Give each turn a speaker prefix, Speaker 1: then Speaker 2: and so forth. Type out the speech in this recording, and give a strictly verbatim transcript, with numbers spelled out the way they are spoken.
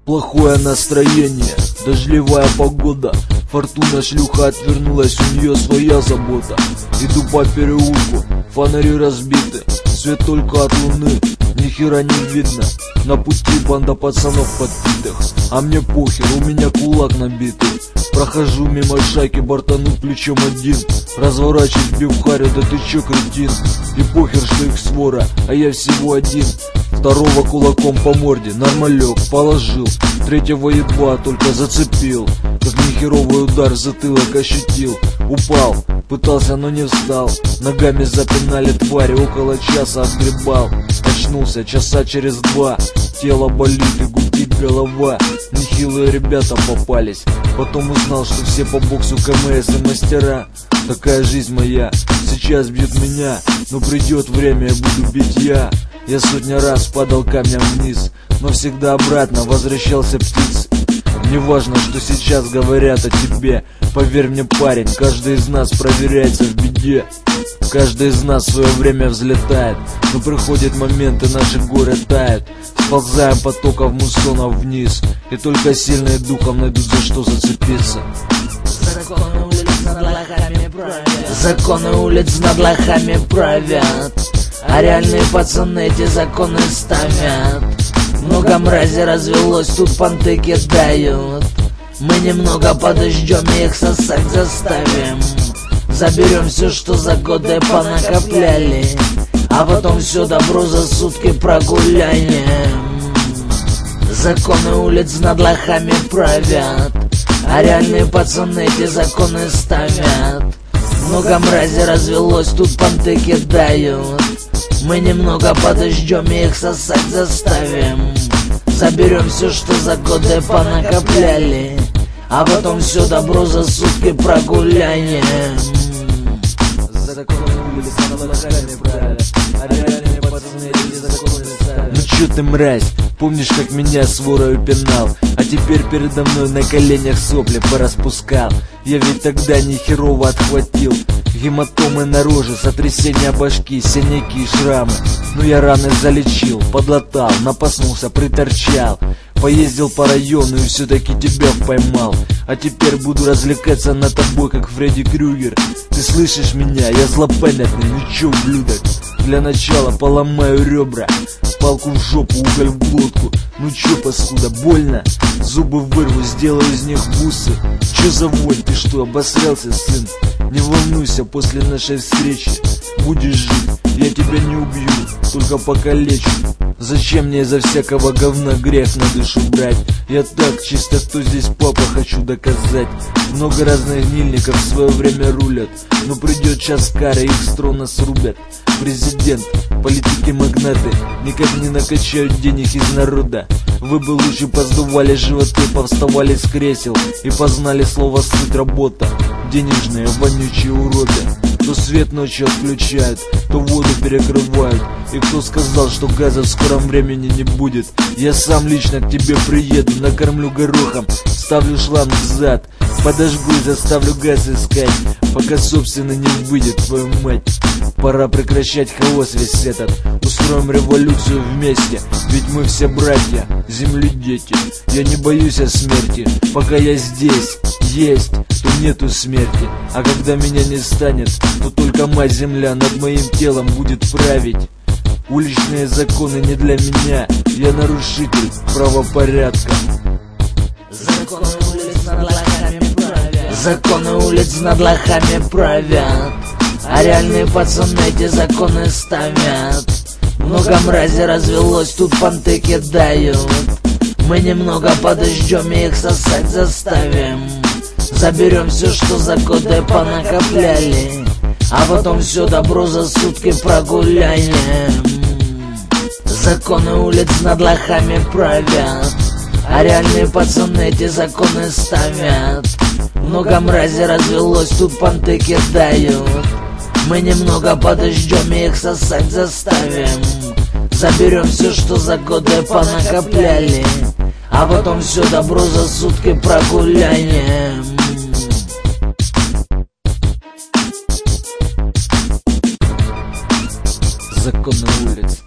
Speaker 1: Плохое настроение, дождливая погода. Фортуна шлюха отвернулась, у нее своя забота. Иду по переулку, фонари разбиты, свет только от луны, ни хера не видно. На пути банда пацанов подпитых, а мне похер, у меня кулак набитый. Прохожу мимо шайки, бортанут плечом один. Разворачиваюсь, бью в харю, да ты чё, кретин? И похер, что их свора, а я всего один. Второго кулаком по морде, нормалек, положил. Третьего едва только зацепил, как нехеровый удар в затылок ощутил. Упал, пытался, но не встал. Ногами запинали твари, около часа отгребал. Очнулся часа через два, тело болит и гудит голова. Нехилые ребята попались, потом узнал, что все по боксу КМС и мастера. Такая жизнь моя, сейчас бьют меня, но придет время, я буду бить я. Я сотни раз падал камнем вниз, но всегда обратно возвращался птиц. Не важно, что сейчас говорят о тебе, поверь мне, парень, каждый из нас проверяется в беде. Каждый из нас в свое время взлетает, но приходит момент, и наши горы тают. Сползаем потоков муссонов вниз, и только сильные духом найдут за что зацепиться.
Speaker 2: Законы улиц над лохами правят, законы улиц над лохами правят, а реальные пацаны эти законы ставят. Много мрази развелось, тут понты кидают. Мы немного подождем и их сосать заставим. Заберем все, что за годы понакопляли, а потом все добро за сутки прогуляем. Законы улиц над лохами правят, а реальные пацаны эти законы ставят. Много мрази развелось, тут понты кидают. Мы немного подождем и их сосать заставим. Заберем все, что за годы понакопляли, а потом все добро за сутки прогуляем.
Speaker 1: Законы улиц над лохами правят, а реальные пацаны эти законы ставят. Ну чё ты, мразь, помнишь, как меня с ворою пинал, а теперь передо мной на коленях сопли пораспускал. Я ведь тогда ни херово отхватил гематомы на роже, сотрясения башки, синяки и шрамы. Но я раны залечил, подлатал, напаснулся, приторчал. Поездил по району и все-таки тебя поймал. А теперь буду развлекаться над тобой, как Фредди Крюгер. Ты слышишь меня? Я злопамятный, ну чё, ублюдок? Для начала поломаю ребра, палку в жопу, уголь в глотку. Ну чё, паскуда, больно? Зубы вырву, сделаю из них бусы. Чё за вонь? Ты что, обосрался, сын? Не волнуйся, после нашей встречи будешь жить. Я тебя не убью, только покалечу. Зачем мне из-за всякого говна грех на душу брать? Я так, чисто кто здесь папа, хочу доказать. Много разных гнильников в свое время рулят, но придет час кары, их с трона срубят. Президент, политики, магнаты никак не накачают денег из народа. Вы бы лучше поздували животы, повставали с кресел и познали слово «суть», работа. Денежные вонючие уроды. То свет ночью отключают, то воду перекрывают. И кто сказал, что газа в скором времени не будет? Я сам лично к тебе приеду, накормлю горохом, ставлю шланг в зад, подожгу и заставлю газ искать, пока собственно не выйдет, твою мать. Пора прекращать хаос весь этот, устроим революцию вместе, ведь мы все братья, земли дети. Я не боюсь о смерти, пока я здесь есть, то нету смерти. А когда меня не станет, то только мать земля над моим телом будет править. Уличные законы не для меня, я нарушитель правопорядка.
Speaker 2: Законы улиц над лохами правят, законы улиц над лохами правят, а реальные пацаны эти законы ставят. Много мрази развелось, тут понты кидают. Мы немного подождем и их сосать заставим. Заберем все, что за годы понакопляли, а потом все добро за сутки прогуляем. Законы улиц над лохами правят, а реальные пацаны эти законы ставят. Много мрази развелось, тут понты кидают. Мы немного подождем и их сосать заставим. Заберем все, что за годы понакопляли, а потом все добро за сутки прогуляем.
Speaker 1: Законы улиц